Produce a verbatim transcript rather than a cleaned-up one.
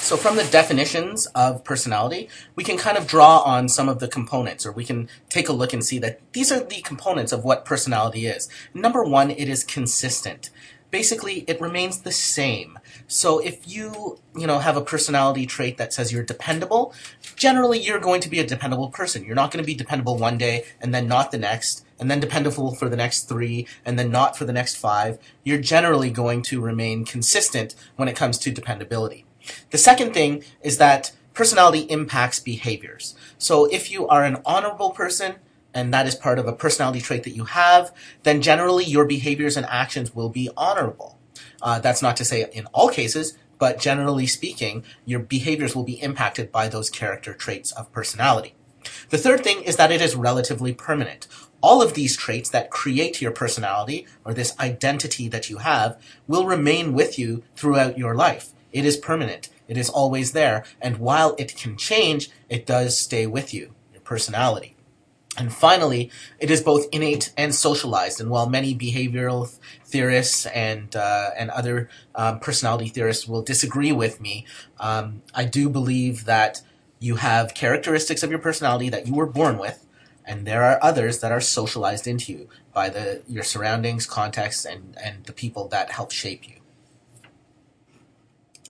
So from the definitions of personality, we can kind of draw on some of the components, or we can take a look and see that these are the components of what personality is. Number one, it is consistent. Basically, it remains the same. So if you, you know, have a personality trait that says you're dependable, generally you're going to be a dependable person. You're not going to be dependable one day and then not the next, and then dependable for the next three, and then not for the next five. You're generally going to remain consistent when it comes to dependability. The second thing is that personality impacts behaviors. So if you are an honorable person, and that is part of a personality trait that you have, then generally your behaviors and actions will be honorable. Uh, that's not to say in all cases, but generally speaking, your behaviors will be impacted by those character traits of personality. The third thing is that it is relatively permanent. All of these traits that create your personality, or this identity that you have, will remain with you throughout your life. It is permanent. It is always there. And while it can change, it does stay with you, your personality. And finally, it is both innate and socialized. And while many behavioral theorists and uh, and other um, personality theorists will disagree with me, um, I do believe that you have characteristics of your personality that you were born with, and there are others that are socialized into you by the your surroundings, context, and, and the people that help shape you.